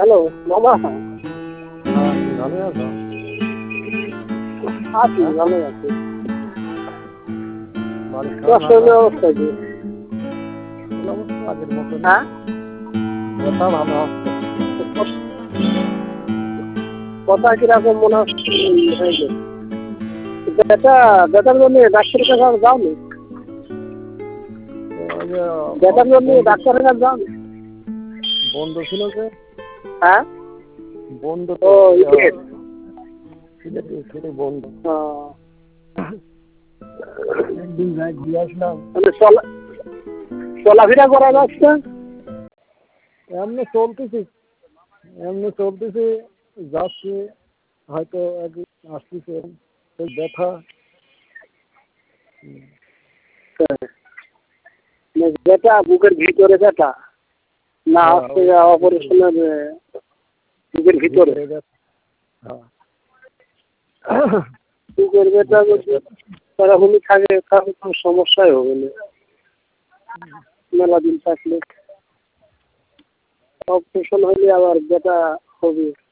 Hello মামা। ভালো আছো? আছি, ভালো আছি। বাড়ির তোমার শরীরের অবস্থা কি? অবস্থা আগের মতো না। হ্যাঁ, ব্যথা ভালো হচ্ছে। কথা কিরকম মনে হচ্ছে হয়েছে? ব্যথার জন্য ডাক্তারের কাছে আর যাওনি? ওই যে ব্যথার জন্য ডাক্তারের কাছে যাওনি? বন্ধ ছিল যে, হ্যাঁ, বন্ধ ও তো ইটের। সেটাই বন্ধ। হ্যাঁ, একদিন যাই ঘুরে আসলাম। মানে চলাফেরা করা যাচ্ছে? এমনি চলতেছি যাচ্ছি, হয়তো একদিন আসতেছে সেই ব্যথা। ব্যথা বুকের ভিতরে ব্যথা না হচ্ছে অপারেশনের বুকের ভিতরে? হ্যাঁ, বুকের ব্যথা যদি তারাহুলি থাকে তাহলে তো সমস্যাই হবে না, মেলা দিন থাকলে। অপারেশন হলে আবার ব্যথা হবে।